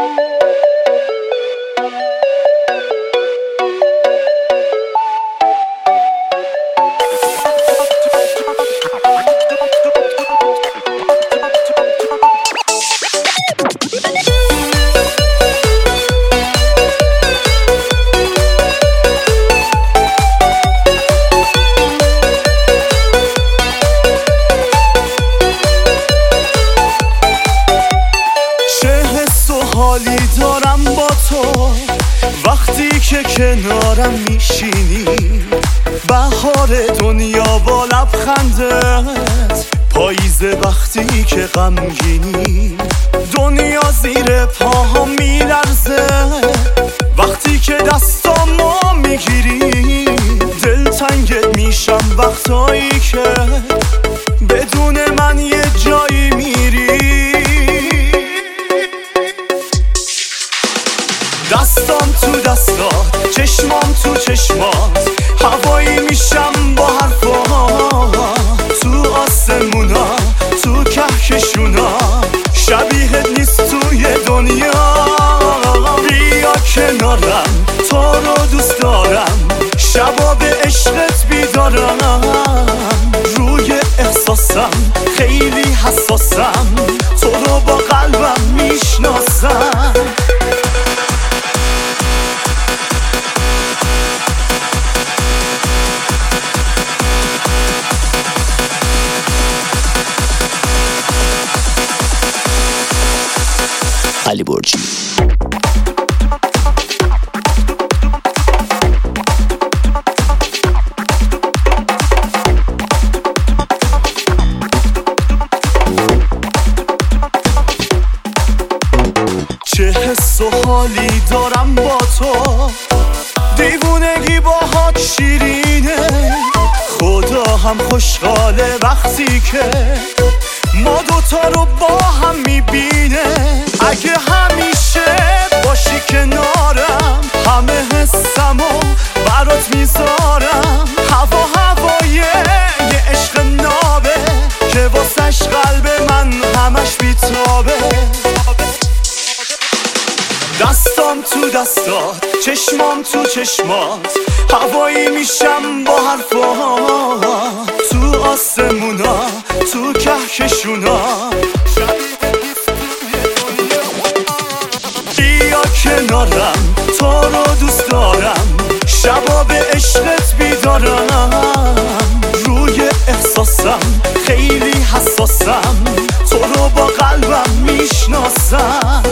حالی دارم با تو وقتی که کنارم میشینی، بهار دنیا با لبخندت، پاییز وقتی که غمگینی، دنیا زیر پاها میلرزه وقتی که دستامو میگیری، دلتنگت میشم وقتایی که بدون من یه جایی میری. دستام تو دستات، چشمام تو چشمات، هوایی میشم با حرفات، تو آسمونا، تو کهکشونا، شبیهت نیست توی دنیا. بیا کنارم، تو رو دوست دارم، شبا به عشقت بیدارم، روی احساسم خیلی حساسم، تو رو با قلبم میشناسم. علی برجی. چه حس و حالی دارم با تو، دیوونگی باهات شیرینه، خدا هم خوشحاله وقتی که ما دوتا رو با هم میبینه. اگه همیشه باشی کنارم، همه حسمو برات میذارم، هوا هوای یه عشق نابه که واسش قلب من همش بیتابه. دستام تو دستات، چشمام تو چشمات، هوایی میشم با حرفات، تو آسمونا، تو کهکشونا، بیا کنارم، تو رو دوست دارم، شبا به عشقت بیدارم، روی احساسم خیلی حساسم، تو رو با قلبم میشناسم.